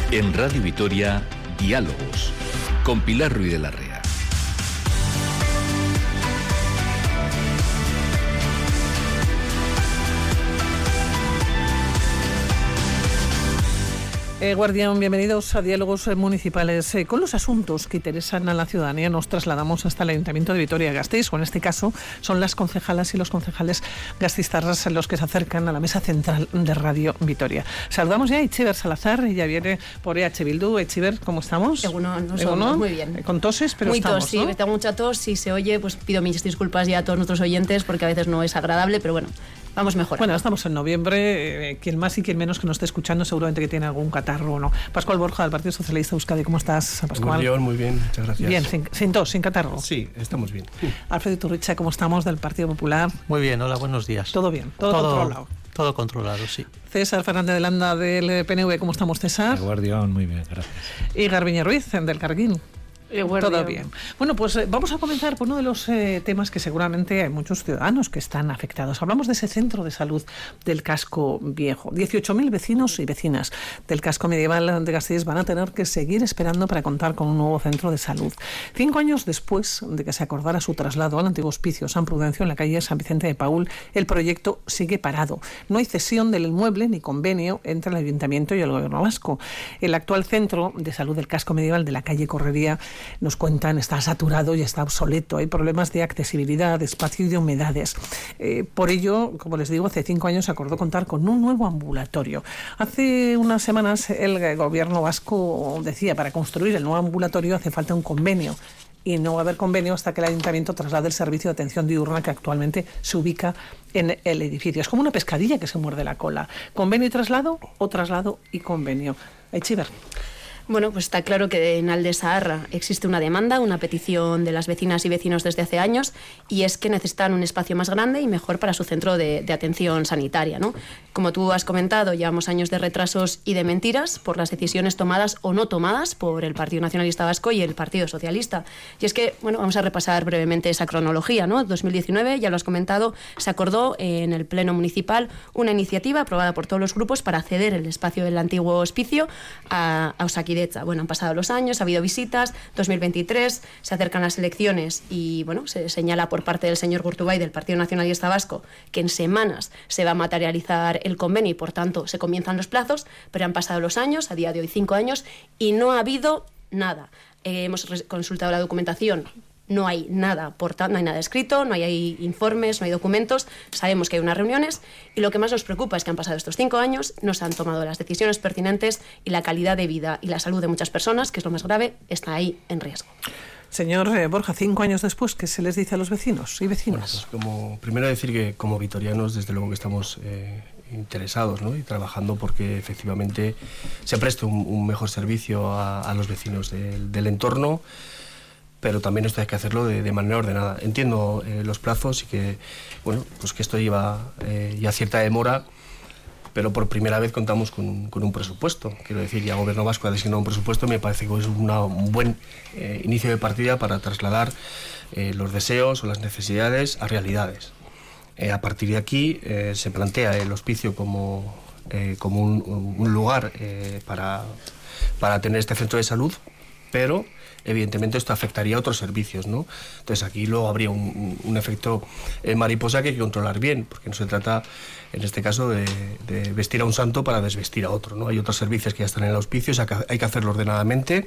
En Radio Vitoria, Diálogos, con Pilar Ruiz de la Rea. Guardián, bienvenidos a Diálogos Municipales. Con los asuntos que interesan a la ciudadanía nos trasladamos hasta el Ayuntamiento de Vitoria-Gasteiz, o en este caso son las concejalas y los concejales gasteiztarras los que se acercan a la mesa central de Radio Vitoria. Saludamos ya a Etxeber Salazar, ella viene por EH Bildu. Etxeber, ¿cómo estamos? Muy bien. Con toses, pero muy estamos, tos, ¿no? Sí, tengo mucha tos. Si se oye, pues pido mis disculpas ya a todos nuestros oyentes, porque a veces no es agradable, pero bueno, vamos mejorando. Bueno, estamos en noviembre, quien más y quien menos que nos esté escuchando seguramente que tiene algún catarro o no. Pascual Borja, del Partido Socialista Euskadi, ¿cómo estás, Pascual? Muy bien, muchas gracias. Bien, sin tos, sin catarro. Sí, estamos bien. Alfredo Iturricha, ¿cómo estamos, del Partido Popular? Muy bien, hola, buenos días. Todo bien, todo controlado. Todo controlado, sí. César Fernández de Landa, del PNV, ¿cómo estamos, César? Guardián, muy bien, gracias. Y Garbiñe Ruiz, del Carguín. Todo bien. Bueno, pues vamos a comenzar por uno de los temas que seguramente hay muchos ciudadanos que están afectados. Hablamos de ese centro de salud del casco viejo. 18.000 vecinos y vecinas del casco medieval de Gasteiz van a tener que seguir esperando para contar con un nuevo centro de salud. 5 años después de que se acordara su traslado al antiguo hospicio San Prudencio en la calle San Vicente de Paúl, el proyecto sigue parado. No hay cesión del inmueble ni convenio entre el Ayuntamiento y el Gobierno vasco. El actual centro de salud del casco medieval de la calle Correría, nos cuentan, está saturado y está obsoleto. Hay problemas de accesibilidad, de espacio y de humedades. Por ello, como les digo, hace 5 años se acordó contar con un nuevo ambulatorio. Hace unas semanas el Gobierno vasco decía, para construir el nuevo ambulatorio hace falta un convenio. Y no va a haber convenio hasta que el Ayuntamiento traslade el servicio de atención diurna que actualmente se ubica en el edificio. Es como una pescadilla que se muerde la cola. ¿Convenio y traslado o traslado y convenio? Etxeber. Bueno, pues está claro que en Alde Zaharra existe una demanda, una petición de las vecinas y vecinos desde hace años, y es que necesitan un espacio más grande y mejor para su centro de atención sanitaria, ¿no? Como tú has comentado, llevamos años de retrasos y de mentiras por las decisiones tomadas o no tomadas por el Partido Nacionalista Vasco y el Partido Socialista. Y es que, bueno, vamos a repasar brevemente esa cronología, ¿no? 2019, ya lo has comentado, se acordó en el Pleno Municipal una iniciativa aprobada por todos los grupos para ceder el espacio del antiguo hospicio a Osakidetza. Bueno, han pasado los años, ha habido visitas, 2023, se acercan las elecciones y, bueno, se señala por parte del señor Gurtubay del Partido Nacionalista Vasco que en semanas se va a materializar el convenio y, por tanto, se comienzan los plazos, pero han pasado los años, a día de hoy 5 años, y no ha habido nada. Hemos consultado la documentación. No hay nada, no hay nada escrito, no hay informes, no hay documentos, sabemos que hay unas reuniones y lo que más nos preocupa es que han pasado estos 5 años, no se han tomado las decisiones pertinentes y la calidad de vida y la salud de muchas personas, que es lo más grave, está ahí en riesgo. Señor Borja, 5 años después, ¿qué se les dice a los vecinos y vecinas? Bueno, pues primero decir que como vitorianos, desde luego que estamos interesados, ¿no? Y trabajando porque efectivamente se preste un mejor servicio a los vecinos del entorno, pero también esto hay que hacerlo de manera ordenada. Entiendo los plazos y que, bueno, pues que esto lleva ya cierta demora, pero por primera vez contamos con un presupuesto. Quiero decir, ya el Gobierno vasco ha designado un presupuesto y me parece que es un buen inicio de partida para trasladar los deseos o las necesidades a realidades. A partir de aquí se plantea el hospicio como un lugar para tener este centro de salud, pero evidentemente esto afectaría a otros servicios, ¿no? Entonces aquí luego habría un efecto mariposa que hay que controlar bien, porque no se trata, en este caso, de vestir a un santo para desvestir a otro, ¿no? Hay otros servicios que ya están en el hospicio, hay que hacerlo ordenadamente,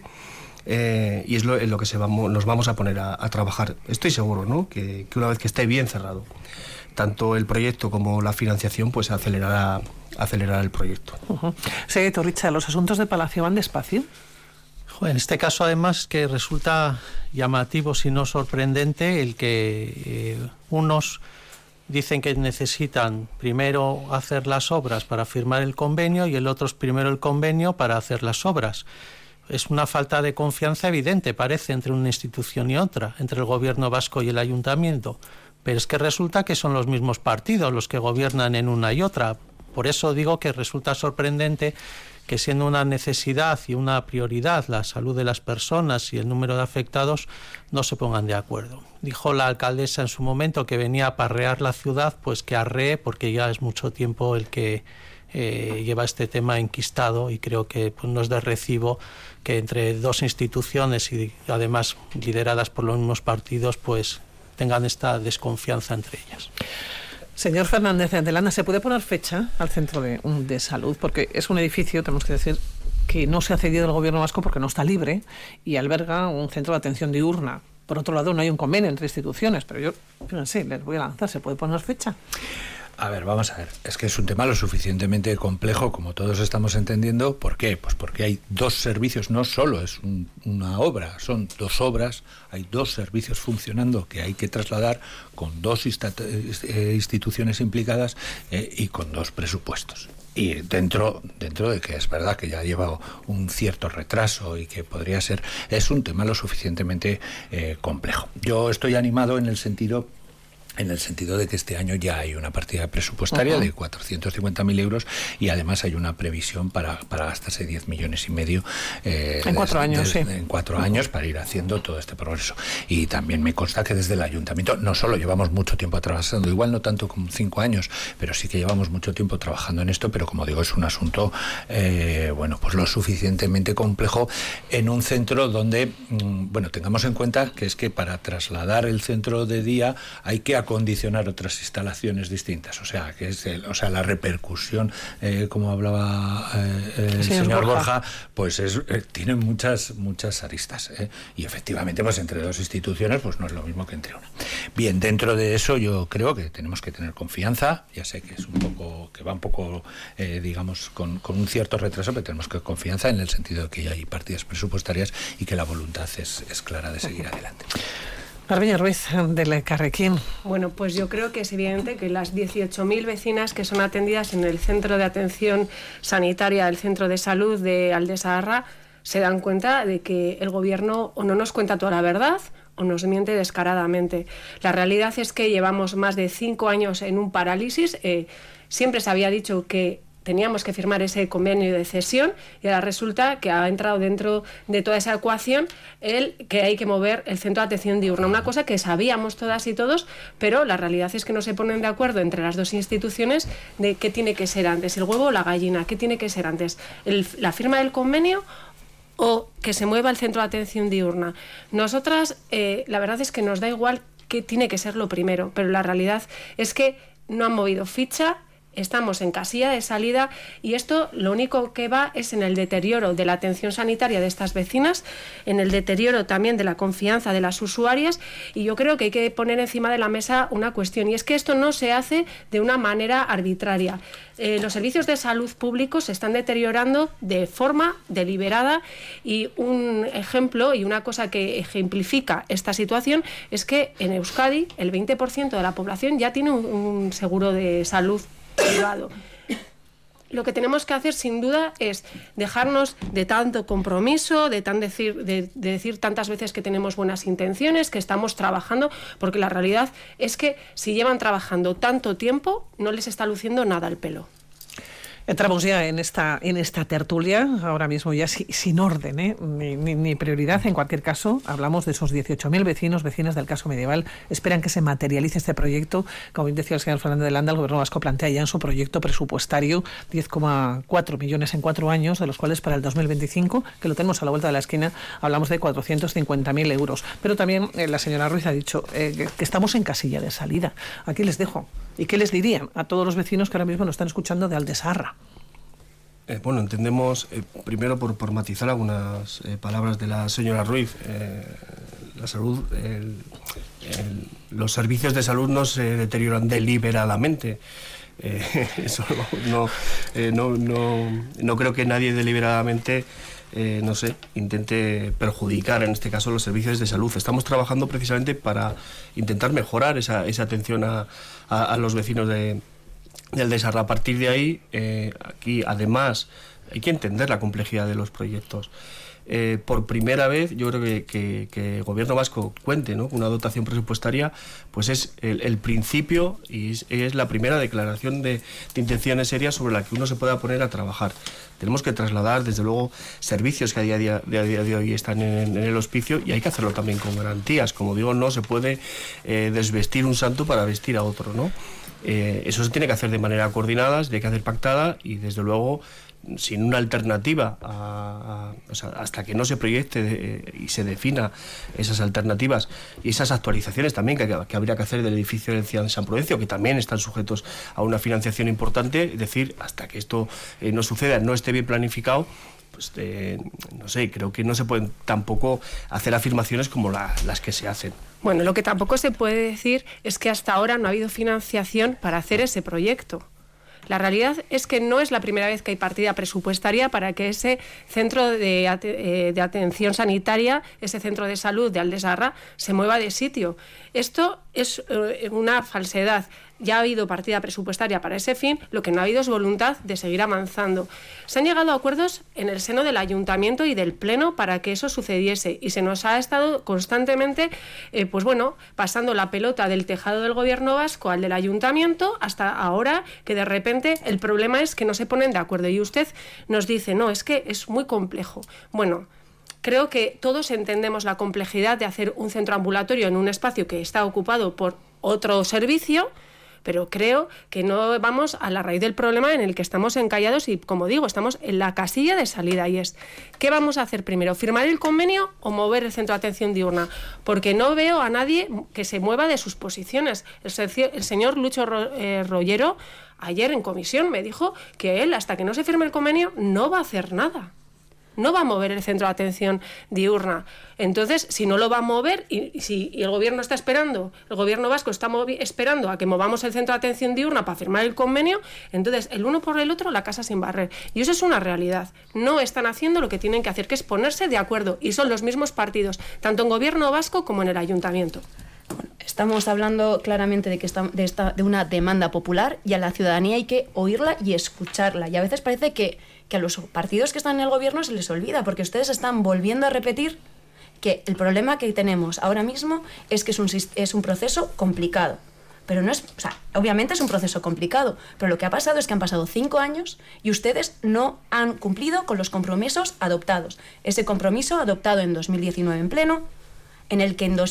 y es lo que nos vamos a poner a trabajar. Estoy seguro, ¿no? Que una vez que esté bien cerrado, tanto el proyecto como la financiación, pues acelerará el proyecto. Sí, Torricha, ¿los asuntos de Palacio van despacio? En este caso, además, que resulta llamativo, si no sorprendente, el que unos dicen que necesitan primero hacer las obras para firmar el convenio y el otros primero el convenio para hacer las obras. Es una falta de confianza evidente, parece, entre una institución y otra, entre el Gobierno vasco y el Ayuntamiento. Pero es que resulta que son los mismos partidos los que gobiernan en una y otra. Por eso digo que resulta sorprendente que, siendo una necesidad y una prioridad la salud de las personas y el número de afectados, no se pongan de acuerdo. Dijo la alcaldesa en su momento que venía a aparrear la ciudad, pues que arree, porque ya es mucho tiempo el que lleva este tema enquistado, y creo que pues, no es de recibo que entre dos instituciones y además lideradas por los mismos partidos pues tengan esta desconfianza entre ellas. Señor Fernández de Landa, ¿se puede poner fecha al centro de salud? Porque es un edificio, tenemos que decir, que no se ha cedido al gobierno vasco porque no está libre y alberga un centro de atención diurna. Por otro lado, no hay un convenio entre instituciones, pero yo, fíjense, les voy a lanzar, ¿se puede poner fecha? A ver, vamos a ver. Es que es un tema lo suficientemente complejo, como todos estamos entendiendo. ¿Por qué? Pues porque hay dos servicios, no solo es una obra, son dos obras, hay dos servicios funcionando que hay que trasladar con dos instituciones implicadas y con dos presupuestos. Y dentro de que es verdad que ya lleva un cierto retraso y que podría ser, es un tema lo suficientemente complejo. Yo estoy animado en el sentido de que este año ya hay una partida presupuestaria de 450.000 euros y además hay una previsión para gastarse 10,5 millones en 4 años, en 4 años para ir haciendo todo este progreso. Y también me consta que desde el ayuntamiento no solo llevamos mucho tiempo trabajando, igual no tanto como 5 años, pero sí que llevamos mucho tiempo trabajando en esto, pero como digo, es un asunto pues lo suficientemente complejo en un centro donde tengamos en cuenta que es que para trasladar el centro de día hay que acondicionar otras instalaciones distintas, o sea la repercusión, como hablaba el señor Borja, pues tiene muchas aristas, y efectivamente pues entre dos instituciones pues no es lo mismo que entre una. Bien, dentro de eso yo creo que tenemos que tener confianza, ya sé que es va un poco digamos con un cierto retraso, pero tenemos que tener confianza en el sentido de que ya hay partidas presupuestarias y que la voluntad es clara de seguir adelante. Garbiñe Ruiz, del Carrequín. Bueno, pues yo creo que es evidente que las 18.000 vecinas que son atendidas en el centro de atención sanitaria, el centro de salud de Aldesaharra, se dan cuenta de que el gobierno o no nos cuenta toda la verdad o nos miente descaradamente. La realidad es que llevamos más de 5 años en un parálisis. Siempre se había dicho que teníamos que firmar ese convenio de cesión y ahora resulta que ha entrado dentro de toda esa ecuación que hay que mover el centro de atención diurna, una cosa que sabíamos todas y todos, pero la realidad es que no se ponen de acuerdo entre las dos instituciones de qué tiene que ser antes, el huevo o la gallina, qué tiene que ser antes, la firma del convenio o que se mueva el centro de atención diurna. Nosotras, la verdad es que nos da igual qué tiene que ser lo primero, pero la realidad es que no han movido ficha. Estamos en casilla de salida y esto lo único que va es en el deterioro de la atención sanitaria de estas vecinas, en el deterioro también de la confianza de las usuarias, y yo creo que hay que poner encima de la mesa una cuestión, y es que esto no se hace de una manera arbitraria. Los servicios de salud públicos se están deteriorando de forma deliberada, y un ejemplo y una cosa que ejemplifica esta situación es que en Euskadi el 20% de la población ya tiene un seguro de salud privado. Lo que tenemos que hacer sin duda es dejarnos de tanto compromiso, de decir tantas veces que tenemos buenas intenciones, que estamos trabajando, porque la realidad es que si llevan trabajando tanto tiempo no les está luciendo nada el pelo. Entramos ya en esta tertulia, ahora mismo ya sin orden, ni prioridad. En cualquier caso, hablamos de esos 18.000 vecinas del casco medieval. Esperan que se materialice este proyecto. Como bien decía el señor Fernández de Landa, el Gobierno vasco plantea ya en su proyecto presupuestario 10,4 millones en 4 años, de los cuales para el 2025, que lo tenemos a la vuelta de la esquina, hablamos de 450.000 euros. Pero también la señora Ruiz ha dicho que estamos en casilla de salida. Aquí les dejo. ¿Y qué les dirían a todos los vecinos que ahora mismo nos están escuchando de Aldesaharra? Entendemos, primero por matizar algunas palabras de la señora Ruiz, la salud, los servicios de salud no se deterioran deliberadamente. Eso no creo que nadie deliberadamente intente perjudicar en este caso los servicios de salud. Estamos trabajando precisamente para intentar mejorar esa atención a los vecinos de Aldesaharra. A partir de ahí, aquí además hay que entender la complejidad de los proyectos. Por primera vez, yo creo que el Gobierno vasco cuente, ¿no?, con una dotación presupuestaria, pues es el principio y es la primera declaración de intenciones serias sobre la que uno se pueda poner a trabajar. Tenemos que trasladar, desde luego, servicios que a día de hoy están en el hospicio, y hay que hacerlo también con garantías. Como digo, no se puede desvestir un santo para vestir a otro, ¿no? Eso se tiene que hacer de manera coordinada, se tiene que hacer pactada y desde luego sin una alternativa, o sea, hasta que no se proyecte y se defina esas alternativas y esas actualizaciones también que habría que hacer del edificio del CIAN San Prudencio, que también están sujetos a una financiación importante, es decir, hasta que esto no suceda, no esté bien planificado, pues no sé, creo que no se pueden tampoco hacer afirmaciones como las que se hacen. Bueno, lo que tampoco se puede decir es que hasta ahora no ha habido financiación para hacer ese proyecto. La realidad es que no es la primera vez que hay partida presupuestaria para que ese centro de atención sanitaria, ese centro de salud de Aldesaharra, se mueva de sitio. Esto es una falsedad. Ya ha habido partida presupuestaria para ese fin, lo que no ha habido es voluntad de seguir avanzando. Se han llegado a acuerdos en el seno del Ayuntamiento y del Pleno para que eso sucediese y se nos ha estado constantemente pasando la pelota del tejado del Gobierno vasco al del Ayuntamiento hasta ahora que de repente el problema es que no se ponen de acuerdo y usted nos dice, no, es que es muy complejo. Bueno, creo que todos entendemos la complejidad de hacer un centro ambulatorio en un espacio que está ocupado por otro servicio, pero creo que no vamos a la raíz del problema en el que estamos encallados y, como digo, estamos en la casilla de salida y es, ¿qué vamos a hacer primero? ¿Firmar el convenio o mover el centro de atención diurna? Porque no veo a nadie que se mueva de sus posiciones. El señor Lucho Rollero ayer en comisión me dijo que él, hasta que no se firme el convenio, no va a hacer nada. No va a mover el centro de atención diurna. Entonces, si no lo va a mover y el gobierno está esperando, el gobierno vasco está esperando a que movamos el centro de atención diurna para firmar el convenio, entonces el uno por el otro la casa sin barrer. Y eso es una realidad. No están haciendo lo que tienen que hacer, que es ponerse de acuerdo. Y son los mismos partidos, tanto en gobierno vasco como en el ayuntamiento. Estamos hablando claramente de una demanda popular y a la ciudadanía hay que oírla y escucharla. Y a veces parece que a los partidos que están en el gobierno se les olvida, porque ustedes están volviendo a repetir que el problema que tenemos ahora mismo es que es un proceso complicado. Pero no es, o sea, obviamente es un proceso complicado, pero lo que ha pasado es que han pasado 5 años y ustedes no han cumplido con los compromisos adoptados. Ese compromiso adoptado en 2019 en pleno, en el que en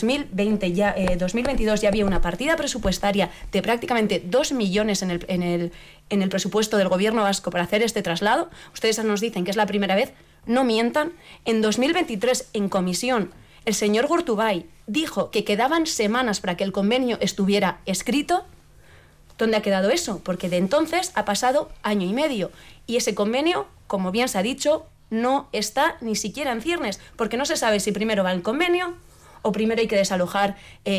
2022 ya había una partida presupuestaria de prácticamente 2 millones en el presupuesto del gobierno vasco para hacer este traslado. Ustedes nos dicen que es la primera vez, no mientan. En 2023, en comisión, el señor Gurtubay dijo que quedaban semanas para que el convenio estuviera escrito. ¿Dónde ha quedado eso? Porque de entonces ha pasado 1 año y medio y ese convenio, como bien se ha dicho, no está ni siquiera en ciernes, porque no se sabe si primero va el convenio o primero hay que desalojar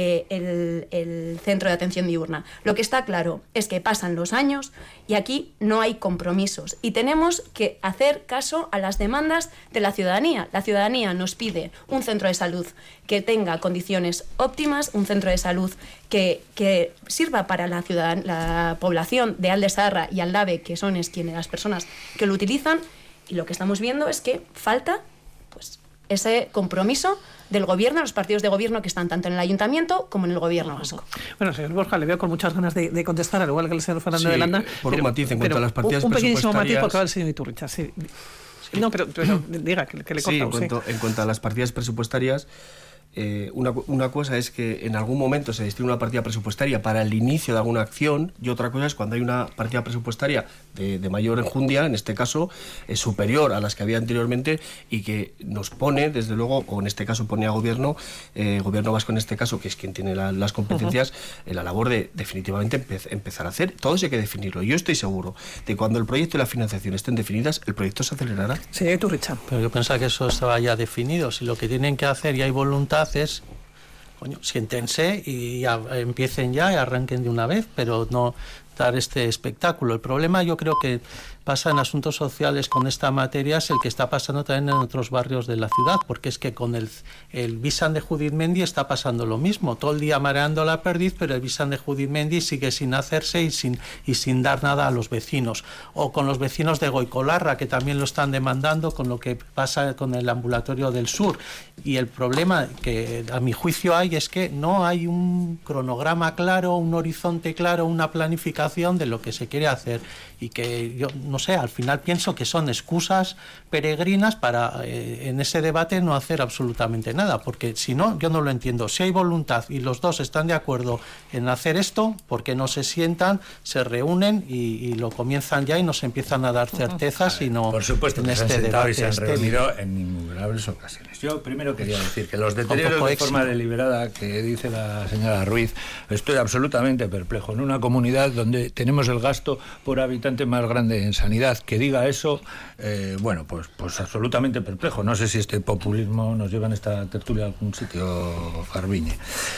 el centro de atención diurna. Lo que está claro es que pasan los años y aquí no hay compromisos y tenemos que hacer caso a las demandas de la ciudadanía. La ciudadanía nos pide un centro de salud que tenga condiciones óptimas, un centro de salud que sirva para la población de Aldesaharra y Aldave, que son las personas que lo utilizan, y lo que estamos viendo es que falta pues ese compromiso del gobierno, los partidos de gobierno que están tanto en el ayuntamiento como en el gobierno vasco. Bueno, señor Borja, le veo con muchas ganas de contestar, al igual que el señor Fernando de Landa. Por un matiz en cuanto a las partidas un presupuestarias. pequeñísimo matiz porque va el señor Iturricha. Sí. No, pero diga que le corta. En cuanto a las partidas presupuestarias, una cosa es que en algún momento se destina una partida presupuestaria para el inicio de alguna acción y otra cosa es cuando hay una partida presupuestaria de mayor enjundia, en este caso superior a las que había anteriormente y que nos pone, desde luego, o en este caso pone a gobierno vasco en este caso, que es quien tiene las competencias, la labor de definitivamente empezar a hacer. Todo eso hay que definirlo. Yo estoy seguro de que cuando el proyecto y la financiación estén definidas, el proyecto se acelerará. Sí, tú, Richard. Pero yo pensaba que eso estaba ya definido. Si lo que tienen que hacer y hay voluntad es, siéntense y ya empiecen ya y arranquen de una vez, pero no dar este espectáculo. El problema yo creo que pasa en asuntos sociales con esta materia es el que está pasando también en otros barrios de la ciudad, porque es que con el Visan de Judith Mendi está pasando lo mismo, todo el día mareando la perdiz, pero el Visan de Judith Mendi sigue sin hacerse y sin dar nada a los vecinos, o con los vecinos de Goicolarra, que también lo están demandando con lo que pasa con el ambulatorio del sur. Y el problema que a mi juicio hay es que no hay un cronograma claro, un horizonte claro, una planificación explicación de lo que se quiere hacer, y que yo no sé, al final pienso que son excusas peregrinas para en ese debate no hacer absolutamente nada, porque si no, yo no lo entiendo. Si hay voluntad y los dos están de acuerdo en hacer esto, ¿por qué no se sientan, se reúnen y lo comienzan ya y nos empiezan a dar certezas? Sino por supuesto en que este se han sentado y se han debate reunido en innumerables ocasiones. Yo primero quería decir que los deterioros de forma deliberada que dice la señora Ruiz, estoy absolutamente perplejo. En una comunidad donde tenemos el gasto por habitante más grande en sanidad, que diga eso, bueno, pues absolutamente perplejo. No sé si este populismo nos lleva en esta tertulia a algún sitio, Garbiñe.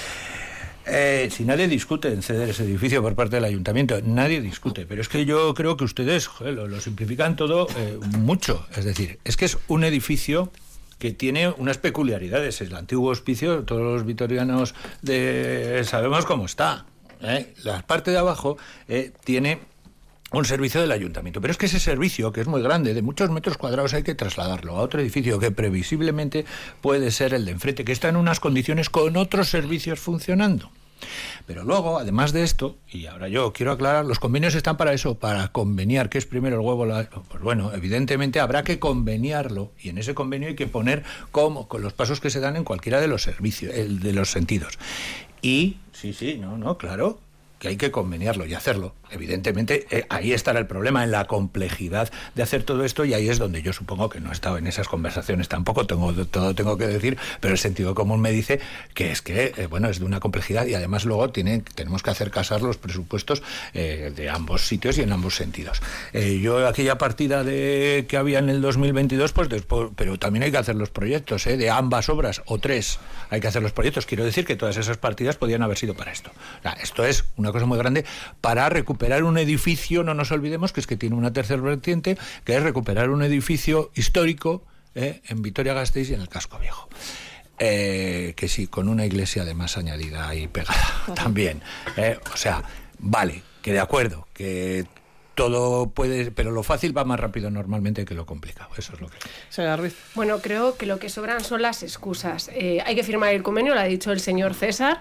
Si nadie discute en ceder ese edificio por parte del ayuntamiento, nadie discute, pero es que yo creo que ustedes lo simplifican todo mucho. Es decir, es que es un edificio que tiene unas peculiaridades. El antiguo hospicio, todos los vitorianos sabemos cómo está. La parte de abajo tiene un servicio del ayuntamiento, pero es que ese servicio, que es muy grande, de muchos metros cuadrados, hay que trasladarlo a otro edificio que previsiblemente puede ser el de enfrente, que está en unas condiciones con otros servicios funcionando. Pero luego, además de esto, y ahora yo quiero aclarar, los convenios están para eso, para conveniar, ¿qué es primero el huevo? Pues bueno, evidentemente habrá que conveniarlo, y en ese convenio hay que poner con los pasos que se dan en cualquiera de los servicios, de los sentidos. Y, claro, que hay que conveniarlo y hacerlo. Evidentemente, ahí estará el problema, en la complejidad de hacer todo esto, y ahí es donde yo supongo que no he estado en esas conversaciones tampoco, tengo que decir, pero el sentido común me dice que es que, bueno, es de una complejidad, y además luego tenemos que hacer casar los presupuestos de ambos sitios y en ambos sentidos. Yo aquella partida que había en el 2022, pues después, pero también hay que hacer los proyectos, de ambas obras, o tres, hay que hacer los proyectos. Quiero decir que todas esas partidas podían haber sido para esto. O sea, esto es una cosa muy grande para recuperar un edificio. No nos olvidemos que es que tiene una tercera vertiente, que es recuperar un edificio histórico en Vitoria-Gasteiz y en el casco viejo. Que sí, con una iglesia además añadida y pegada también. O sea, vale, que de acuerdo, que todo puede, pero lo fácil va más rápido normalmente que lo complicado. Eso es lo que... Señora Ruiz. Bueno, creo que lo que sobran son las excusas. Hay que firmar el convenio, lo ha dicho el señor César.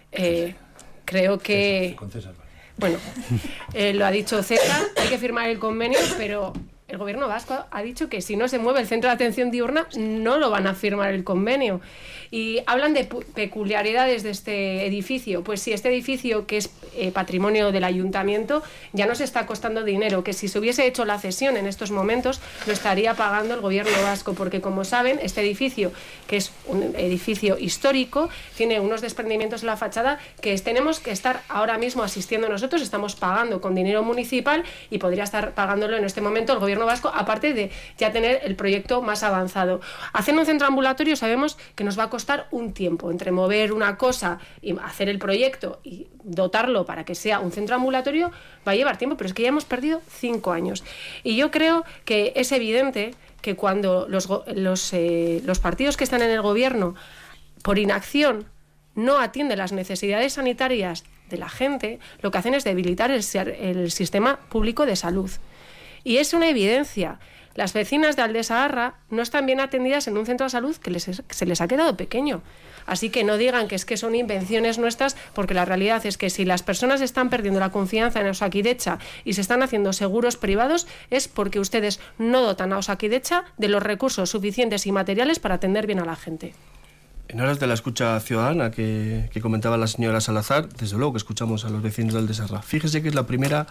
Creo que... Con César, vale. Bueno, lo ha dicho César, hay que firmar el convenio, pero el gobierno vasco ha dicho que si no se mueve el centro de atención diurna no lo van a firmar el convenio. Y hablan de peculiaridades de este edificio. Pues sí, este edificio, que es patrimonio del ayuntamiento, ya nos está costando dinero, que si se hubiese hecho la cesión en estos momentos lo estaría pagando el gobierno vasco, porque como saben, este edificio, que es un edificio histórico, tiene unos desprendimientos en la fachada que tenemos que estar ahora mismo asistiendo nosotros. Estamos pagando con dinero municipal y podría estar pagándolo en este momento el gobierno vasco, aparte de ya tener el proyecto más avanzado. Hacer un centro ambulatorio sabemos que nos va a costar un tiempo, entre mover una cosa y hacer el proyecto y dotarlo para que sea un centro ambulatorio, va a llevar tiempo, pero es que ya hemos perdido 5 años. Y yo creo que es evidente que cuando los partidos que están en el gobierno, por inacción, no atienden las necesidades sanitarias de la gente, lo que hacen es debilitar el sistema público de salud. Y es una evidencia. Las vecinas de Aldesaharra no están bien atendidas en un centro de salud que se les ha quedado pequeño. Así que no digan que es que son invenciones nuestras, porque la realidad es que si las personas están perdiendo la confianza en Osakidetza y se están haciendo seguros privados, es porque ustedes no dotan a Osakidetza de los recursos suficientes y materiales para atender bien a la gente. En aras de la escucha ciudadana que comentaba la señora Salazar, desde luego que escuchamos a los vecinos de Aldesaharra. Fíjese que es la primera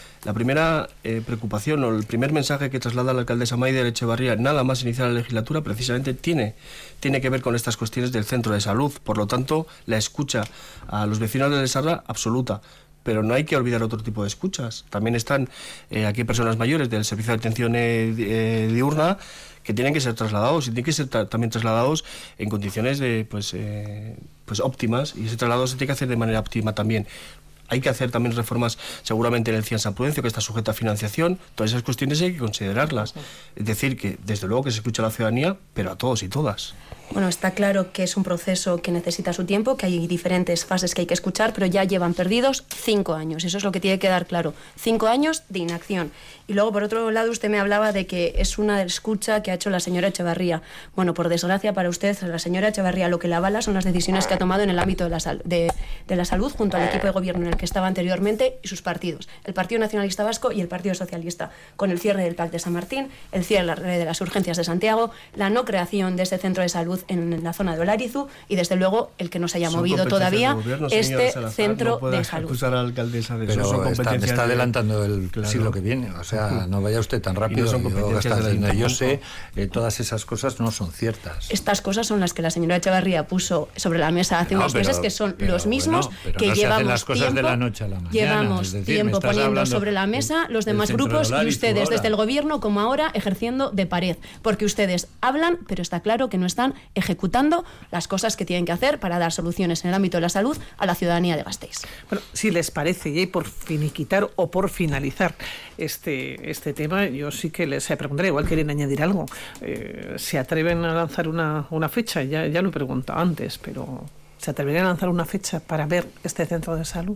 preocupación o el primer mensaje que traslada la alcaldesa Maider Echevarría, nada más iniciar la legislatura, precisamente tiene que ver con estas cuestiones del centro de salud. Por lo tanto, la escucha a los vecinos de Aldesaharra, absoluta. Pero no hay que olvidar otro tipo de escuchas. También están aquí personas mayores del servicio de atención diurna que tienen que ser trasladados, y tienen que ser también trasladados en condiciones pues óptimas, y ese traslado se tiene que hacer de manera óptima también. Hay que hacer también reformas seguramente en el CIAN San Prudencio, que está sujeta a financiación. Todas esas cuestiones hay que considerarlas. Es decir, que desde luego que se escucha a la ciudadanía, pero a todos y todas. Bueno, está claro que es un proceso que necesita su tiempo, que hay diferentes fases que hay que escuchar, pero ya llevan perdidos 5 años. Eso es lo que tiene que dar claro. 5 años de inacción. Y luego, por otro lado, usted me hablaba de que es una escucha que ha hecho la señora Echevarría. Bueno, por desgracia para usted, la señora Echevarría lo que la avala son las decisiones que ha tomado en el ámbito de la salud junto al equipo de gobierno en el que estaba anteriormente y sus partidos, el Partido Nacionalista Vasco y el Partido Socialista, con el cierre del PAC de San Martín, el cierre de las urgencias de Santiago, la no creación de ese centro de salud en la zona de Olarizu y, desde luego, el que no se haya movido todavía este centro de salud. A la alcaldesa de pero eso, está adelantando el siglo que viene, o sea, no vaya usted tan rápido. Yo sé, todas esas cosas no son ciertas. Estas cosas son las que la señora Echevarría puso sobre la mesa hace unos meses, que son los mismos que no llevamos las cosas tiempo, de la noche a la mañana. Llevamos tiempo poniendo sobre la mesa los demás grupos y ustedes desde el gobierno como ahora ejerciendo de pared, porque ustedes hablan, pero está claro que no están ejecutando las cosas que tienen que hacer para dar soluciones en el ámbito de la salud a la ciudadanía de Gasteiz. Bueno, si les parece, y por finiquitar o por finalizar este tema, yo sí que les preguntaré, igual quieren añadir algo. ¿Se atreven a lanzar una fecha? Ya lo he preguntado antes, pero ¿se atreverían a lanzar una fecha para ver este centro de salud?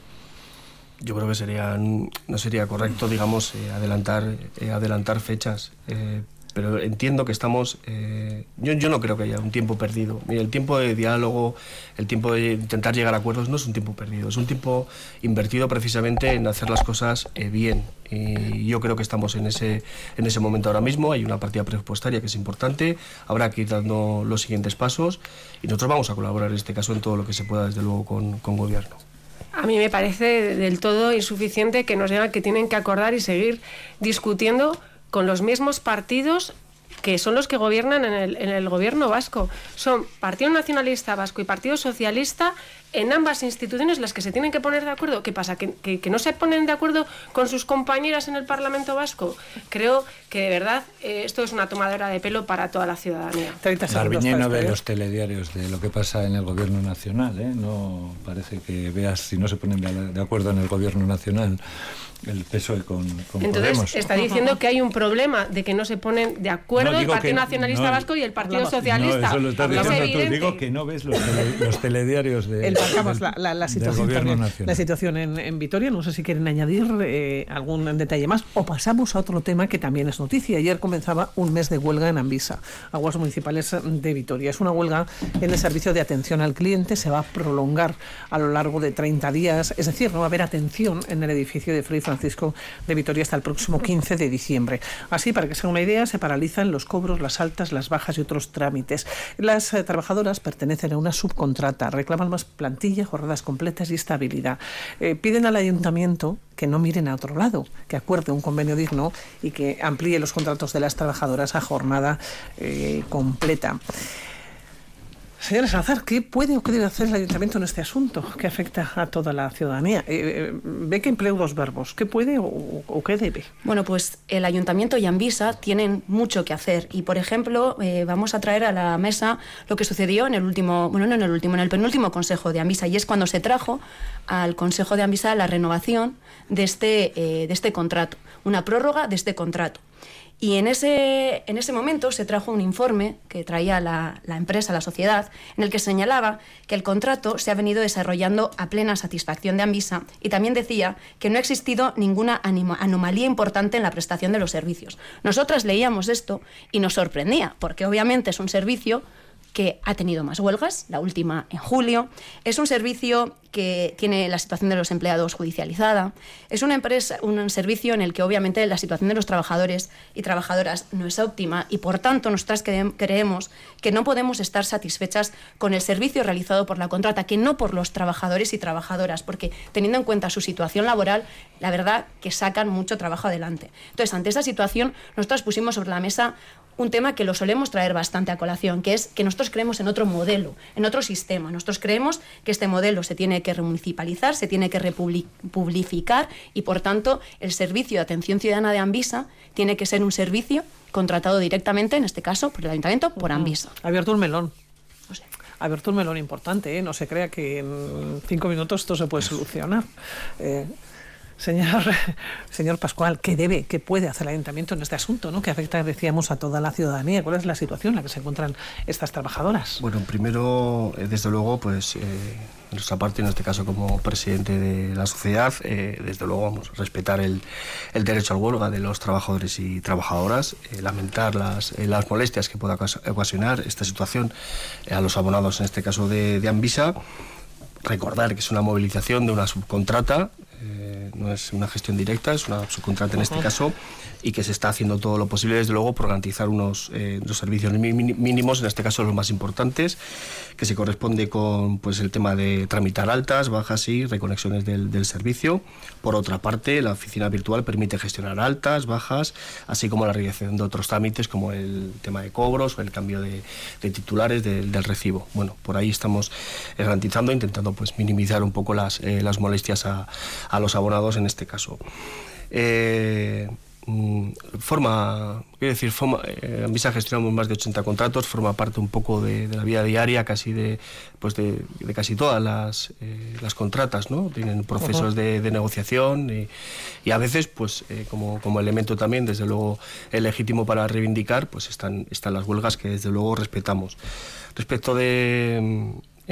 Yo creo que no sería correcto, digamos, adelantar fechas. Pero entiendo que estamos... yo no creo que haya un tiempo perdido. Mira, el tiempo de diálogo, el tiempo de intentar llegar a acuerdos no es un tiempo perdido, es un tiempo invertido precisamente en hacer las cosas bien. Y yo creo que estamos en ese momento ahora mismo. Hay una partida presupuestaria que es importante, habrá que ir dando los siguientes pasos y nosotros vamos a colaborar en este caso en todo lo que se pueda, desde luego, con gobierno. A mí me parece del todo insuficiente que nos digan que tienen que acordar y seguir discutiendo con los mismos partidos que son los que gobiernan en el gobierno vasco. Son Partido Nacionalista Vasco y Partido Socialista en ambas instituciones las que se tienen que poner de acuerdo. ¿Qué pasa? ¿Que no se ponen de acuerdo con sus compañeras en el Parlamento Vasco? Creo que de verdad esto es una tomadera de pelo para toda la ciudadanía. Garbiñe no ve los telediarios de lo que pasa en el gobierno nacional, ¿eh? No parece que veas si no se ponen de acuerdo en el gobierno nacional el PSOE con Entonces, Podemos. está diciendo que hay un problema de que no se ponen de acuerdo el Partido Nacionalista Vasco y el Partido Socialista. No, eso lo estás diciendo tú. Digo que no ves los telediarios la situación en Vitoria. No sé si quieren añadir algún detalle más o pasamos a otro tema que también es noticia. Ayer comenzaba un mes de huelga en Anvisa, Aguas Municipales de Vitoria. Es una huelga en el servicio de atención al cliente, se va a prolongar a lo largo de 30 días, es decir, no va a haber atención en el edificio de Fray Francisco de Vitoria hasta el próximo 15 de diciembre. Así, para que se haga una idea, se paralizan los cobros, las altas, las bajas y otros trámites. Las trabajadoras pertenecen a una subcontrata, reclaman más plantilla, jornadas completas y estabilidad. Piden al ayuntamiento que no miren a otro lado, que acuerde un convenio digno y que amplíe los contratos de las trabajadoras a jornada completa. Señora Salazar, ¿qué puede o qué debe hacer el ayuntamiento en este asunto que afecta a toda la ciudadanía? Ve que empleo dos verbos. ¿Qué puede o qué debe? Bueno, pues el ayuntamiento y Anvisa tienen mucho que hacer. Y, por ejemplo, vamos a traer a la mesa lo que sucedió en el penúltimo consejo de Anvisa. Y es cuando se trajo al consejo de Anvisa la renovación de este contrato, una prórroga de este contrato. Y en ese momento se trajo un informe que traía la empresa, la sociedad, en el que señalaba que el contrato se ha venido desarrollando a plena satisfacción de Anvisa y también decía que no ha existido ninguna anomalía importante en la prestación de los servicios. Nosotras leíamos esto y nos sorprendía, porque obviamente es un servicio que ha tenido más huelgas, la última en julio. Es un servicio que tiene la situación de los empleados judicializada. Es un servicio en el que obviamente la situación de los trabajadores y trabajadoras no es óptima y por tanto nosotras creemos que no podemos estar satisfechas con el servicio realizado por la contrata, que no por los trabajadores y trabajadoras, porque teniendo en cuenta su situación laboral, la verdad que sacan mucho trabajo adelante. Entonces, ante esta situación, nosotros pusimos sobre la mesa un tema que lo solemos traer bastante a colación, que es que nosotros creemos en otro modelo, en otro sistema. Nosotros creemos que este modelo se tiene que remunicipalizar, se tiene que republificar y, por tanto, el servicio de atención ciudadana de Anvisa tiene que ser un servicio contratado directamente, en este caso, por el Ayuntamiento, por Anvisa. Ha abierto un melón. No sé. Ha abierto un melón importante, ¿eh? No se crea que en 5 minutos esto se puede solucionar. Señor Pascual, ¿qué puede hacer el Ayuntamiento en este asunto, ¿no?, que afecta, decíamos, a toda la ciudadanía? ¿Cuál es la situación en la que se encuentran estas trabajadoras? Bueno, primero, desde luego, pues en nuestra parte, en este caso como presidente de la sociedad, desde luego vamos a respetar el derecho al huelga de los trabajadores y trabajadoras, lamentar las molestias que pueda ocasionar esta situación a los abonados, en este caso de Anvisa. Recordar que es una movilización de una subcontrata, no es una gestión directa, es una subcontrata en este caso, y que se está haciendo todo lo posible, desde luego, por garantizar unos servicios mínimos, en este caso los más importantes, que se corresponde con pues el tema de tramitar altas, bajas y reconexiones del servicio. Por otra parte, la oficina virtual permite gestionar altas, bajas, así como la realización de otros trámites como el tema de cobros o el cambio de titulares del recibo. Bueno, por ahí estamos garantizando, intentando pues minimizar un poco las molestias a los abonados en este caso. Anvisa gestionamos más de 80 contratos, forma parte un poco de la vida diaria casi de casi todas las contratas, ¿no? Tienen procesos de negociación y a veces pues como elemento también, desde luego, legítimo para reivindicar, pues están las huelgas que desde luego respetamos. Respecto de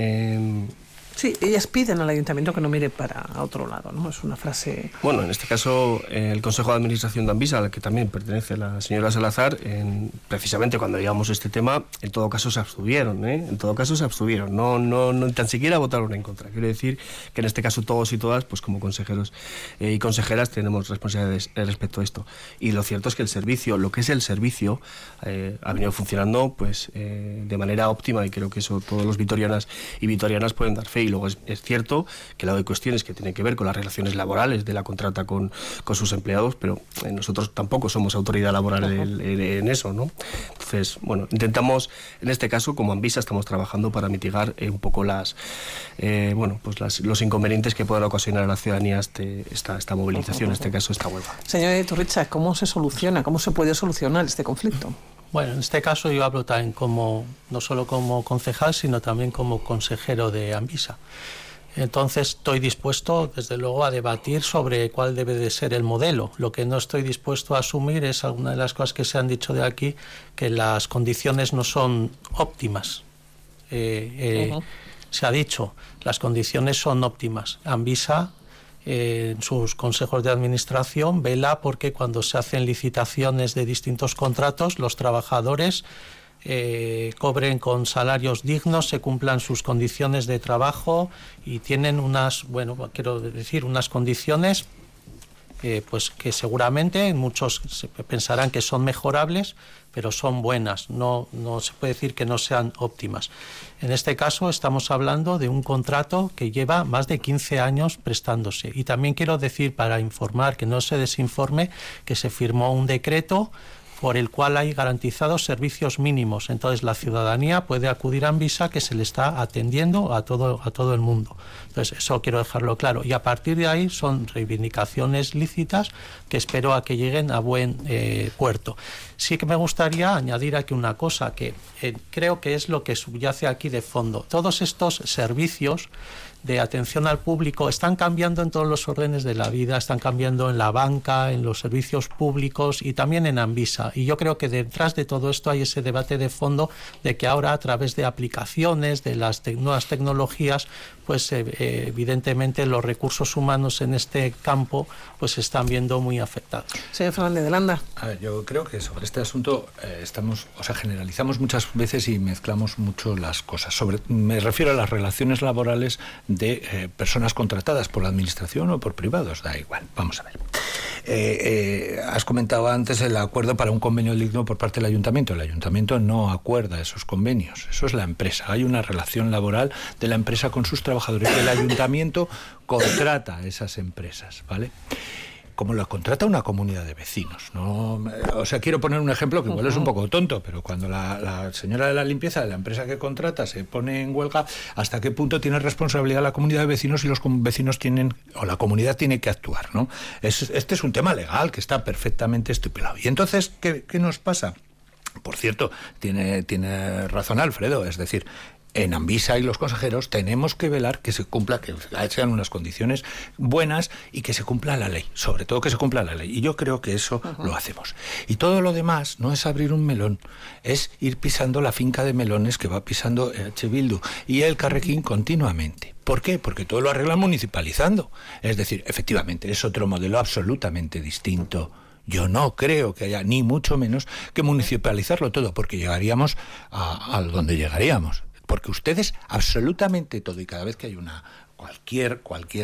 sí, ellas piden al Ayuntamiento que no mire para otro lado, ¿no? Es una frase... Bueno, en este caso, el Consejo de Administración de Anvisa, al que también pertenece la señora Salazar, precisamente cuando digamos este tema, en todo caso se abstuvieron, En todo caso se abstuvieron, no tan siquiera votaron en contra. Quiero decir que en este caso todos y todas, pues como consejeros y consejeras, tenemos responsabilidades respecto a esto. Y lo cierto es que el servicio, lo que es el servicio, ha venido funcionando pues de manera óptima, y creo que eso todos los vitorianas y vitorianas pueden dar fe. Y luego es cierto que luego hay cuestiones que tienen que ver con las relaciones laborales de la contrata con sus empleados, pero nosotros tampoco somos autoridad laboral en eso, ¿no? Entonces, bueno, intentamos, en este caso, como Anvisa, estamos trabajando para mitigar un poco los inconvenientes que puedan ocasionar a la ciudadanía esta movilización, en este caso, esta huelga. Señor Iturricha, ¿cómo se puede solucionar este conflicto? Bueno, en este caso yo hablo también no solo como concejal, sino también como consejero de Anvisa. Entonces estoy dispuesto, desde luego, a debatir sobre cuál debe de ser el modelo. Lo que no estoy dispuesto a asumir es alguna de las cosas que se han dicho de aquí, que las condiciones no son óptimas. Se ha dicho, las condiciones son óptimas. Anvisa, en sus consejos de administración, vela porque cuando se hacen licitaciones de distintos contratos, los trabajadores cobren con salarios dignos, se cumplan sus condiciones de trabajo y tienen unas condiciones pues que seguramente muchos pensarán que son mejorables, pero son buenas, no se puede decir que no sean óptimas. En este caso estamos hablando de un contrato que lleva más de 15 años prestándose. Y también quiero decir, para informar, que no se desinforme, que se firmó un decreto por el cual hay garantizados servicios mínimos. Entonces la ciudadanía puede acudir a Anvisa, que se le está atendiendo a todo el mundo. Entonces eso quiero dejarlo claro. Y a partir de ahí son reivindicaciones lícitas que espero a que lleguen a buen puerto. Sí que me gustaría añadir aquí una cosa que creo que es lo que subyace aquí de fondo. Todos estos servicios de atención al público están cambiando en todos los órdenes de la vida, están cambiando en la banca, en los servicios públicos y también en Anvisa. Y yo creo que detrás de todo esto hay ese debate de fondo de que ahora, a través de aplicaciones, de las nuevas tecnologías, pues evidentemente los recursos humanos en este campo pues se están viendo muy afectados. Señor Fernández de Landa. A ver, yo creo que sobre este asunto generalizamos muchas veces y mezclamos mucho las cosas. Me refiero a las relaciones laborales de personas contratadas por la administración o por privados, da igual. Vamos a ver. Has comentado antes el acuerdo para un convenio digno por parte del ayuntamiento. El ayuntamiento no acuerda esos convenios, eso es la empresa. Hay una relación laboral de la empresa con sus trabajadores y el ayuntamiento contrata a esas empresas, ¿vale? Como lo contrata una comunidad de vecinos, ¿no? O sea, quiero poner un ejemplo que igual es un poco tonto, pero cuando la señora de la limpieza de la empresa que contrata se pone en huelga, ¿hasta qué punto tiene responsabilidad la comunidad de vecinos y los vecinos tienen, o la comunidad tiene que actuar, ¿no? Este es un tema legal que está perfectamente estipulado. Y entonces, ¿qué nos pasa? Por cierto, tiene razón Alfredo, es decir, en Anvisa y los consejeros tenemos que velar que se cumpla, que sean unas condiciones buenas y que se cumpla la ley, sobre todo que se cumpla la ley. Y yo creo que eso lo hacemos. Y todo lo demás no es abrir un melón, es ir pisando la finca de melones que va pisando EH Bildu y el Carrequín continuamente. ¿Por qué? Porque todo lo arreglan municipalizando. Es decir, efectivamente, es otro modelo absolutamente distinto. Yo no creo que haya, ni mucho menos, que municipalizarlo todo, porque llegaríamos a donde llegaríamos. Porque ustedes absolutamente todo, y cada vez que hay una cualquier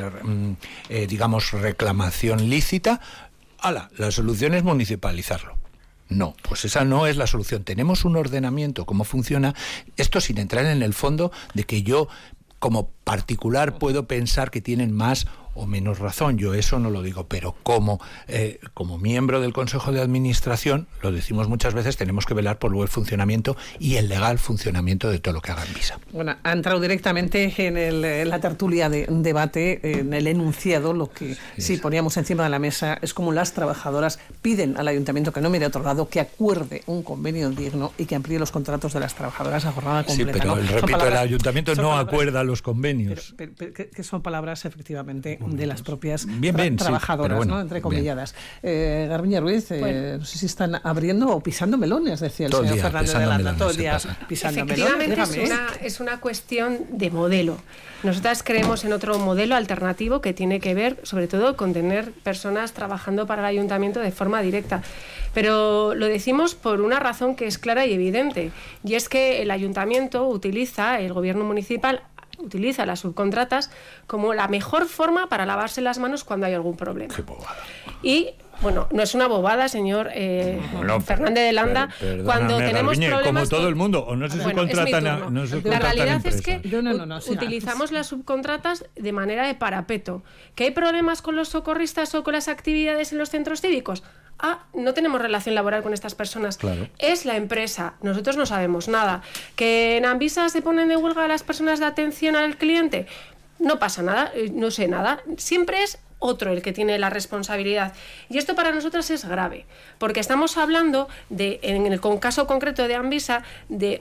digamos, reclamación lícita, la solución es municipalizarlo. No, pues esa no es la solución. Tenemos un ordenamiento, cómo funciona, esto sin entrar en el fondo de que yo, como particular, puedo pensar que tienen más o menos razón, yo eso no lo digo, pero como miembro del Consejo de Administración, lo decimos muchas veces, tenemos que velar por el buen funcionamiento y el legal funcionamiento de todo lo que haga Anvisa. Bueno, ha entrado directamente en la tertulia de debate, en el enunciado, lo que sí poníamos encima de la mesa es como las trabajadoras piden al Ayuntamiento que no mire a otro lado, que acuerde un convenio digno y que amplíe los contratos de las trabajadoras a jornada completa. Sí, pero repito, el Ayuntamiento no acuerda los convenios. Pero que son palabras, efectivamente, de las propias sí, trabajadoras, bueno, ¿no? Entrecomilladas. Garbiñe Ruiz, no sé si están abriendo o pisando melones, decía el todo señor Fernández de Landa, todo el día pisando melones. Efectivamente, es una cuestión de modelo. Nosotras creemos en otro modelo alternativo que tiene que ver, sobre todo, con tener personas trabajando para el Ayuntamiento de forma directa. Pero lo decimos por una razón que es clara y evidente, y es que el Ayuntamiento el Gobierno municipal utiliza las subcontratas como la mejor forma para lavarse las manos cuando hay algún problema. Qué bobada. Y bueno, no es una bobada, señor Fernández de Landa, cuando tenemos problemas como todo el mundo, o no se subcontratan la realidad es que sí, utilizamos las subcontratas de manera de parapeto. ¿Que hay problemas con los socorristas o con las actividades en los centros cívicos? No tenemos relación laboral con estas personas. Claro. Es la empresa. Nosotros no sabemos nada. ¿Que en Anvisa se ponen de huelga a las personas de atención al cliente? No pasa nada, no sé nada. Siempre es otro el que tiene la responsabilidad. Y esto para nosotros es grave, porque estamos hablando en el caso concreto de Anvisa, de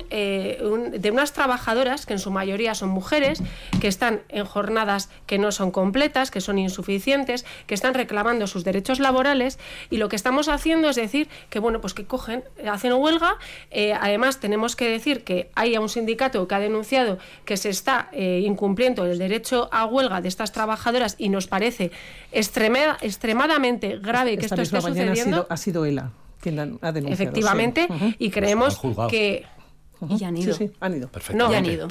unas trabajadoras, que en su mayoría son mujeres, que están en jornadas que no son completas, que son insuficientes, que están reclamando sus derechos laborales, y lo que estamos haciendo es decir que, bueno, pues que hacen huelga. Además, tenemos que decir que hay un sindicato que ha denunciado que se está incumpliendo el derecho a huelga de estas trabajadoras, y nos parece extremadamente grave que esto esté sucediendo. Ha sido ELA quien ha denunciado. Efectivamente, sí. Y creemos que... Y ya han ido. Sí, han ido. Perfectamente.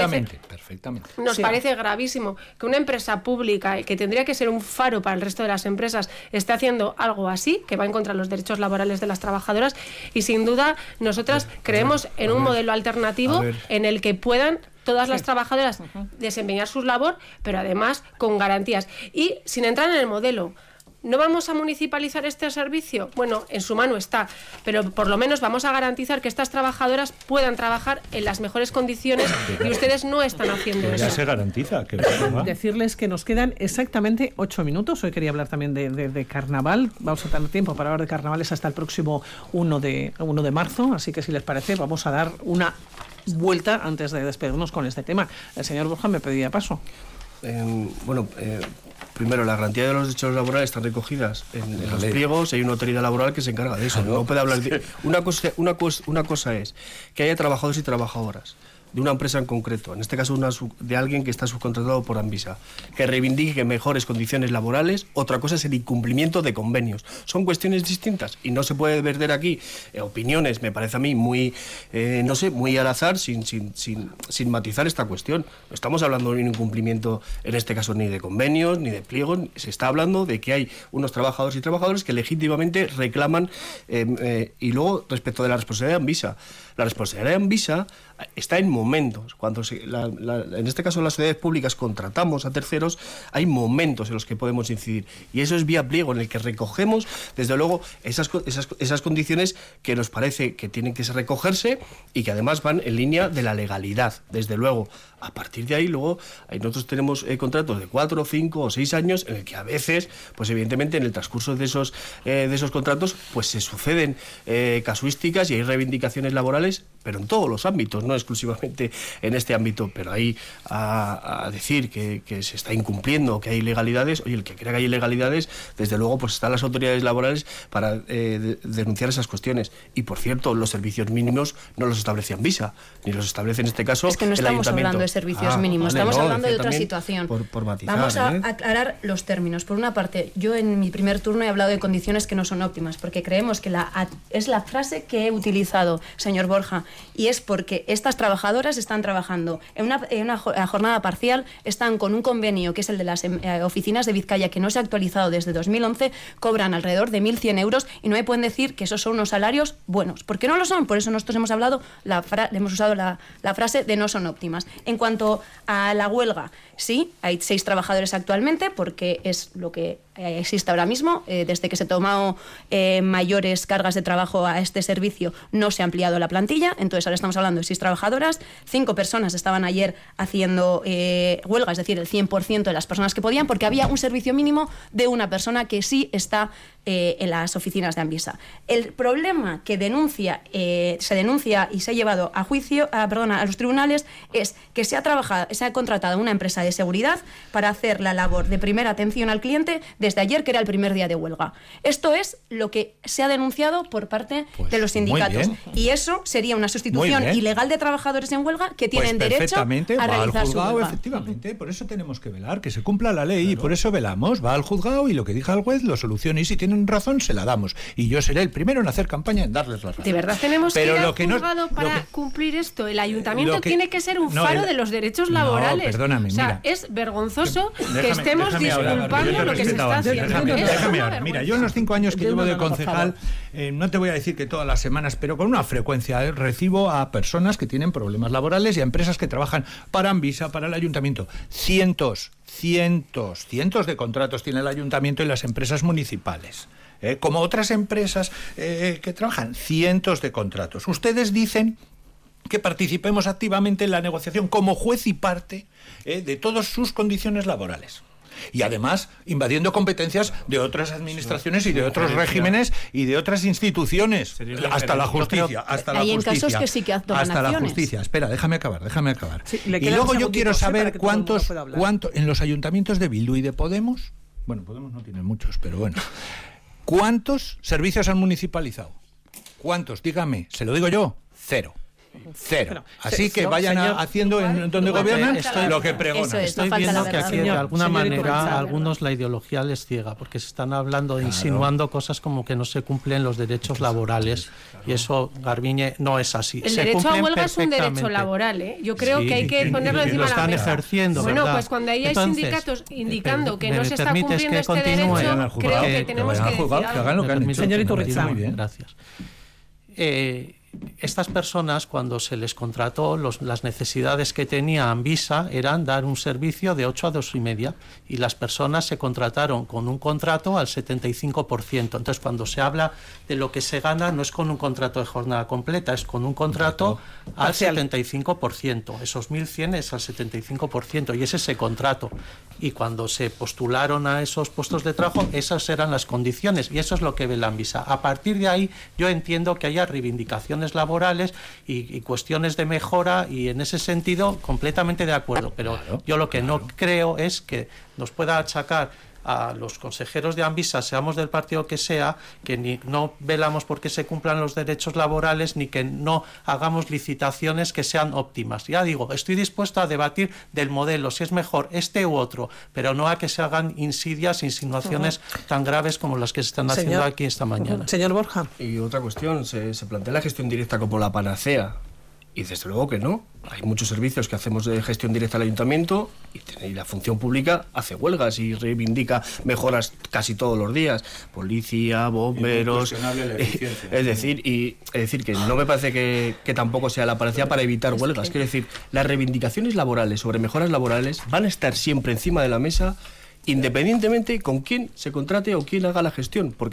Nos parece gravísimo que una empresa pública, que tendría que ser un faro para el resto de las empresas, esté haciendo algo así, que va en contra de los derechos laborales de las trabajadoras, y sin duda nosotras creemos en un modelo alternativo en el que puedan todas las trabajadoras desempeñar su labor, pero además con garantías. Y sin entrar en el modelo, ¿no vamos a municipalizar este servicio? Bueno, en su mano está, pero por lo menos vamos a garantizar que estas trabajadoras puedan trabajar en las mejores condiciones, y ustedes no están haciendo eso. Ya se garantiza. Decirles que nos quedan exactamente 8 minutos. Hoy quería hablar también de carnaval. Vamos a tener tiempo para hablar de carnavales hasta el próximo 1 de marzo, así que si les parece vamos a dar una vuelta antes de despedirnos con este tema. El señor Borja me pedía paso. Primero, la garantía de los derechos laborales están recogidas en los pliegos, y hay una autoridad laboral que se encarga de eso. No puede hablar de... Una cosa es que haya trabajadores y trabajadoras de una empresa en concreto, en este caso de alguien que está subcontratado por Anvisa, que reivindique mejores condiciones laborales. Otra cosa es el incumplimiento de convenios. Son cuestiones distintas y no se puede verter aquí opiniones, me parece a mí, muy al azar, sin matizar esta cuestión. No estamos hablando de un incumplimiento, en este caso, ni de convenios, ni de pliegos. Se está hablando de que hay unos trabajadores y trabajadoras que legítimamente reclaman. Y luego, respecto de la responsabilidad de Anvisa, la responsabilidad de Anvisa está en momentos. Cuando en este caso las sociedades públicas contratamos a terceros, hay momentos en los que podemos incidir, y eso es vía pliego, en el que recogemos, desde luego, esas condiciones que nos parece que tienen que recogerse y que además van en línea de la legalidad, desde luego. A partir de ahí, luego, nosotros tenemos contratos de 4, 5 o 6 años, en el que a veces, pues evidentemente, en el transcurso de esos contratos, pues se suceden casuísticas, y hay reivindicaciones laborales pero en todos los ámbitos, no exclusivamente en este ámbito, pero ahí a decir que se está incumpliendo, que hay ilegalidades, oye, el que crea que hay ilegalidades, desde luego pues están las autoridades laborales para denunciar esas cuestiones. Y por cierto, los servicios mínimos no los establece Anvisa, ni los establece en este caso el Ayuntamiento. Es que no estamos hablando de servicios mínimos, estamos hablando de otra situación. Por matizar, vamos a aclarar los términos. Por una parte, yo en mi primer turno he hablado de condiciones que no son óptimas, porque creemos que es la frase que he utilizado, señor Borja, y es porque estas trabajadoras están trabajando en una jornada parcial, están con un convenio que es el de las oficinas de Vizcaya, que no se ha actualizado desde 2011, cobran alrededor de 1.100 euros y no me pueden decir que esos son unos salarios buenos, porque no lo son. Por eso nosotros hemos usado la frase de no son óptimas. En cuanto a la huelga, sí, hay 6 trabajadores actualmente, porque es lo que existe ahora mismo. Desde que se tomó mayores cargas de trabajo a este servicio no se ha ampliado la plantilla, entonces ahora estamos hablando de 6 trabajadoras, 5 personas estaban ayer haciendo huelga, es decir, el 100% de las personas que podían, porque había un servicio mínimo de una persona que sí está en las oficinas de Anvisa. El problema que se denuncia y se ha llevado a juicio, a los tribunales, es que se ha contratado una empresa de seguridad para hacer la labor de primera atención al cliente desde ayer, que era el primer día de huelga. Esto es lo que se ha denunciado por parte de los sindicatos. Y eso sería una sustitución ilegal de trabajadores en huelga que tienen derecho a realizar su huelga. Efectivamente, por eso tenemos que velar, que se cumpla la ley, y por eso velamos. Va al juzgado y lo que diga el juez lo soluciona, y si tienen razón se la damos. Y yo seré el primero en hacer campaña en darles la razón. ¿De verdad tenemos que ir al juzgado para cumplir esto? El ayuntamiento tiene que ser un faro de los derechos laborales. Perdóname, mira. Es vergonzoso que estemos disculpando lo que se está haciendo. Déjame hablar. Mira, yo en los 5 años que llevo de concejal, no te voy a decir que todas las semanas, pero con una frecuencia recibo a personas que tienen problemas laborales y a empresas que trabajan para Anvisa, para el ayuntamiento. Cientos de contratos tiene el ayuntamiento y las empresas municipales. Como otras empresas que trabajan, cientos de contratos. Ustedes dicen que participemos activamente en la negociación como juez y parte de todas sus condiciones laborales. Y además invadiendo competencias de otras administraciones y de otros regímenes y de otras instituciones, hasta la justicia, hasta la justicia. Espera, déjame acabar. Sí, y luego yo quiero saber cuánto en los ayuntamientos de Bildu y de Podemos, bueno, Podemos no tiene muchos, pero bueno, ¿cuántos servicios han municipalizado? ¿Cuántos? Dígame, se lo digo yo, 0. Así que vayan haciendo en donde gobiernan lo que pregonan. Estoy viendo que aquí de alguna manera a algunos la ideología les ciega, porque se están hablando, insinuando cosas como que no se cumplen los derechos laborales, y eso, Garbiñe, no es así. El derecho a huelga es un derecho laboral, ¿eh? Yo creo que hay que ponerlo encima de la mesa. Lo están ejerciendo, bueno, ¿verdad? Pues cuando ahí hay sindicatos indicando que no se está cumpliendo este derecho, creo que tenemos que decir. Señor Iturriza. Muy bien, gracias. Estas personas, cuando se les contrató, las necesidades que tenía Anvisa eran dar un servicio de 8 a 2:30, y las personas se contrataron con un contrato al 75%. Entonces, cuando se habla de lo que se gana, no es con un contrato de jornada completa, es con un contrato al 75%. Esos 1.100 es al 75%, y es ese contrato. Y cuando se postularon a esos puestos de trabajo, esas eran las condiciones, y eso es lo que ve la Anvisa. A partir de ahí, yo entiendo que haya reivindicaciones laborales y cuestiones de mejora, y en ese sentido completamente de acuerdo, pero yo lo que no creo es que nos pueda achacar a los consejeros de Anvisa, seamos del partido que sea, que ni no velamos porque se cumplan los derechos laborales, ni que no hagamos licitaciones que sean óptimas. Ya digo, estoy dispuesto a debatir del modelo, si es mejor este u otro, pero no a que se hagan insinuaciones tan graves como las que se están haciendo aquí esta mañana. Señor Borja. Y otra cuestión, se plantea la gestión directa como la panacea. Y desde luego que no. Hay muchos servicios que hacemos de gestión directa al ayuntamiento, y la función pública hace huelgas y reivindica mejoras casi todos los días. Policía, bomberos. Es decir, que no me parece que tampoco sea la panacea para evitar huelgas. Quiero decir, las reivindicaciones laborales sobre mejoras laborales van a estar siempre encima de la mesa, independientemente con quién se contrate o quién haga la gestión, porque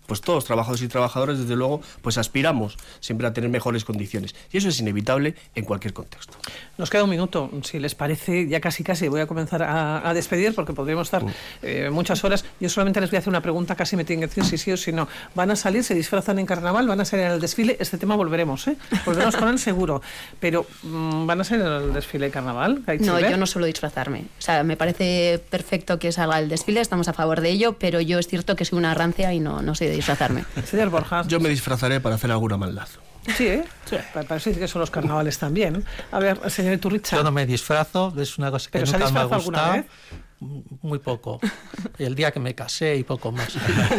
pues todos los trabajadores y trabajadoras, desde luego, pues aspiramos siempre a tener mejores condiciones. Y eso es inevitable en cualquier contexto. Nos queda un minuto, si les parece, ya casi voy a comenzar a despedir, porque podríamos estar muchas horas. Yo solamente les voy a hacer una pregunta, casi me tienen que decir si sí o si no. ¿Van a salir, se disfrazan en carnaval, van a salir al desfile? Este tema volveremos, volveremos con él seguro. Pero, ¿van a salir al desfile de carnaval? No, yo no suelo disfrazarme. O sea, me parece perfecto que salga el desfile, estamos a favor de ello, pero yo es cierto que soy una rancia y no soy de disfrazarme. Señor Borja. Yo me disfrazaré para hacer alguna maldad. Sí, sí. Parece que son los carnavales también. A ver, señor Iturricha. Yo no me disfrazo, es una cosa que nunca me ha gustado. Muy poco. El día que me casé y poco más.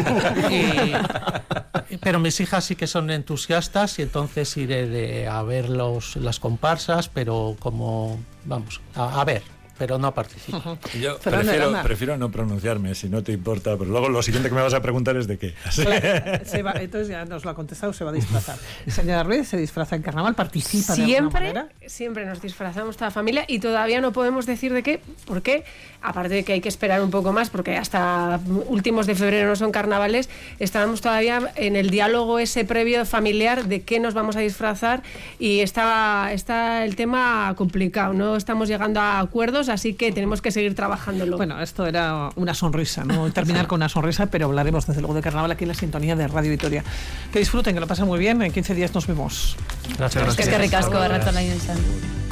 Pero mis hijas sí que son entusiastas y entonces iré a ver las comparsas, pero como, vamos, a ver. Pero no participo. Yo prefiero no pronunciarme, si no te importa, pero luego lo siguiente que me vas a preguntar es de qué. Entonces ya nos lo ha contestado, se va a disfrazar. Señora Ruiz, ¿se disfraza en carnaval? ¿Participa de alguna manera? Siempre nos disfrazamos toda la familia y todavía no podemos decir de qué. ¿Por qué? Aparte de que hay que esperar un poco más, porque hasta últimos de febrero no son carnavales, estábamos todavía en el diálogo ese previo familiar de qué nos vamos a disfrazar y está el tema complicado, no estamos llegando a acuerdos, así que tenemos que seguir trabajándolo. Bueno, esto era una sonrisa, ¿no? Terminar con una sonrisa, pero hablaremos desde luego de carnaval aquí en la sintonía de Radio Vitoria. Que disfruten, que lo pasen muy bien, en 15 días nos vemos. Gracias. Es que ricasco, a rato la